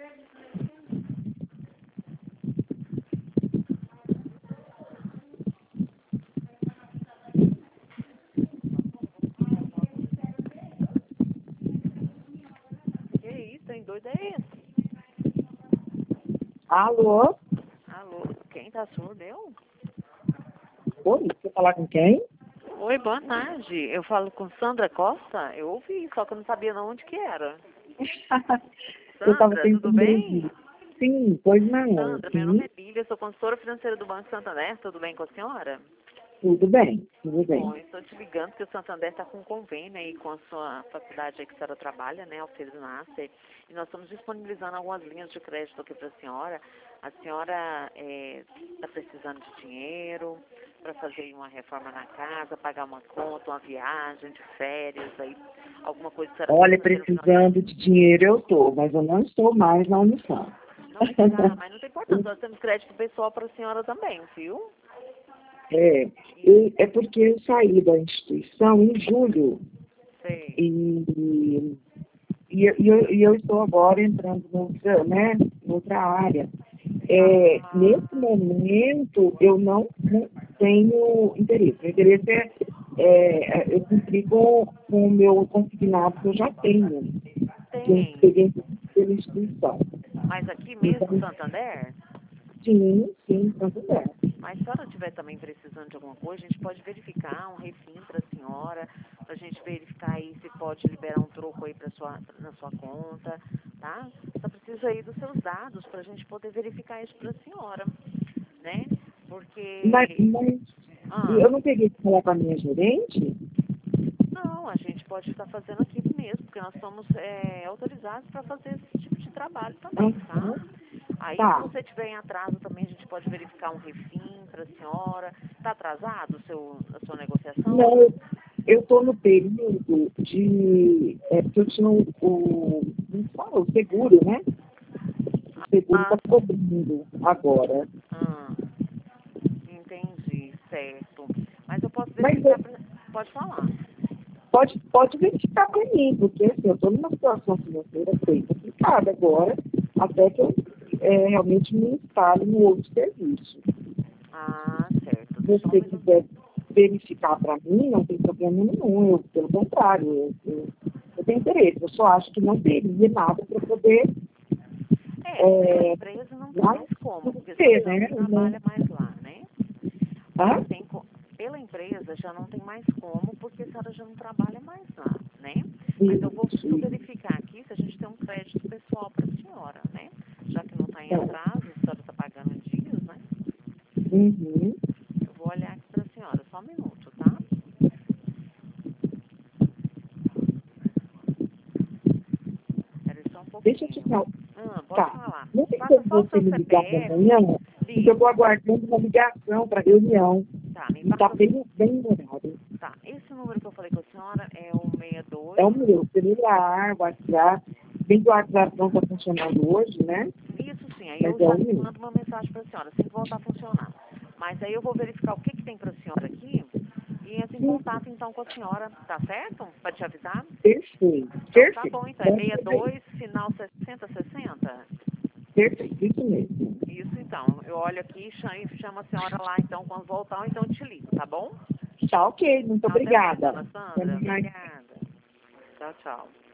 Que isso, tem doido aí? Alô? Alô, quem tá surdo? Eu? Oi, você falar com quem? Oi, boa tarde. Eu falo com Sandra Costa? Eu ouvi, só que eu não sabia de onde que era. Eu estava Sandra, tudo tentando bem? ouvir. Sim, pois não. Sandra, meu nome Sim, é Bíblia, sou consultora financeira do Banco Santander, tudo bem com a senhora? tudo bem, tudo Bom, bem. estou te ligando que o Santander está com um convênio aí com a sua faculdade aí que a senhora trabalha, né, Alfredo Nasser, e nós estamos disponibilizando algumas linhas de crédito aqui para a senhora. A senhora está precisando de dinheiro para fazer uma reforma na casa, pagar uma conta, uma viagem de férias, aí, alguma coisa que a senhora Olha, precisa fazer no final de precisando de dinheiro eu estou, mas eu não estou mais na Unição. Não está, mas não tem importância, nós temos crédito pessoal para a senhora também, viu? É porque eu saí da instituição em julho Sei. e eu estou agora entrando noutra área. Ah, Nesse momento, eu não tenho interesse. O interesse eu cumprir com o meu consignado que eu já tenho, que eu tem. peguei pela instituição. Mas aqui Então, mesmo, Santander? sim, tanto é. Mas se a senhora estiver também precisando de alguma coisa, a gente pode verificar um refim para a senhora, para a gente verificar aí se pode liberar um troco aí na sua conta, tá? Só precisa aí dos seus dados para a gente poder verificar isso para a senhora, né? Mas Porque, ah, eu não peguei de falar com a minha gerente? não, a gente pode estar fazendo aqui mesmo, porque nós somos autorizados para fazer esse tipo de trabalho também, tá? Aham. Aí, se Tá. você tiver em atraso também, a gente pode verificar um refim para a senhora. Está atrasado a sua negociação? Não, eu estou no período de. Porque eu tinha como fala, o seguro, né? O seguro Ah, está cobrindo agora. ah, entendi, certo. Mas eu posso Mas verificar, pode falar. pode verificar para mim, porque assim, eu estou numa situação financeira bem complicada agora, até que eu realmente me instale no outro serviço. Ah, certo. Se Só um você minuto. quiser verificar para mim, não tem problema nenhum. Pelo contrário, eu tenho interesse. Eu só acho que não teria nada para poder Pela é, empresa não tem lá mais como, porque a senhora ter, já não né? Não, trabalha mais lá, né? tá? Pela empresa já não tem mais como, porque a senhora já não trabalha mais lá, né? Mas eu vou E, verificar aqui se a gente tem um crédito pessoal para a senhora, né? Já que não está em tá. atraso, a senhora está pagando em dias, né? Uhum. Eu vou olhar aqui para a senhora, só um minuto, tá? Espera aí só um Deixa eu te pouquinho. falar. Pode Tá. falar. Não tem Passa como só o você seu me ligar CPF. amanhã, porque eu estou Ligo. aguardando uma ligação para reunião. Tá, me E está passa. bem demorado. Tá, esse número que eu falei com a senhora é o É 62. o meu celular, WhatsApp. Bem que o WhatsApp não está funcionando hoje, né? Isso sim, aí Mas eu é já o meu. mando uma mensagem para a senhora, assim que voltar a funcionar. Mas aí eu vou verificar o que, que tem para a senhora aqui e entro em Sim, contato então com a senhora, tá certo? Para te avisar? perfeito. Então tá Perfeito. bom, então é Pode fazer isso. 62, final 6060. Perfeito, isso mesmo. Isso então, eu olho aqui e chamo a senhora lá então quando voltar, ou então eu te ligo, tá bom? Tá ok, muito Então até mais, obrigada. dona Até Sandra. mais. Obrigada. Tchau, tchau.